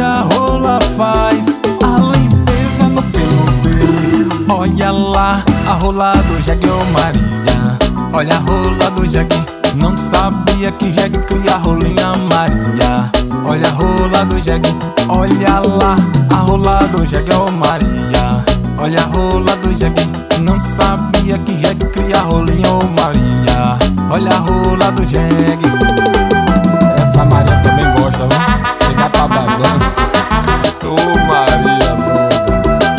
a rola faz a limpeza no pelo dele. Olha lá a rola do jegue, ô Maria. Olha a rola do jegue, não sabia que jegue cria rolinha, Maria. Olha a rola do jegue, olha lá a rola do jegue, ô Maria. Olha a rola do jegue, não sabia que jegue cria rolinha, ô Maria. Olha a rola do jegue. Essa Maria também gosta, né? Chegar trabalhando. Ô Maria doida.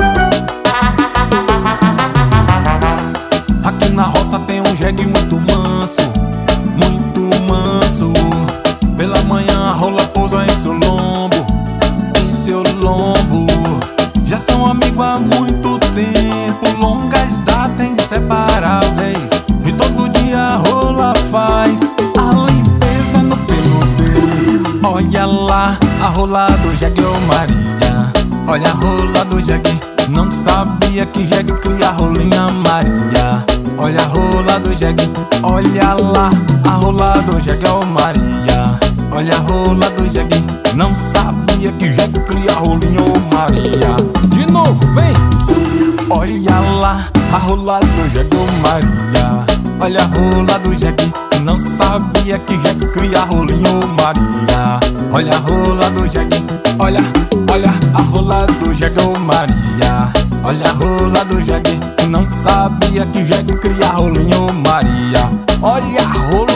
Aqui na roça tem um jegue muito manso, muito manso. Pela manhã a rola pousa em seu lombo, em seu lombo. Já são amigos há muito tempo, longas datas inseparáveis. E todo dia a rola faz a limpeza no pelo dele. Olha lá a rola do jegue, ô Maria. Olha a rola do jegue, não sabia que jegue cria rolinha, Maria. Olha a rola do jegue, olha lá a rola do jegue, ô Maria. Olha a rola do jegue, não sabia que jegue cria rolinha, ô Maria. De novo, vem! Olha lá a rola do jegue, ô Maria. Olha a rola do jegue, não sabia que jegue cria rolinha, ô Maria. Olha a rola do jegue, olha a rola do jegue, ô Maria. Olha a rola do jegue, não sabia que jegue cria rolinha, ô Maria. Olha a rola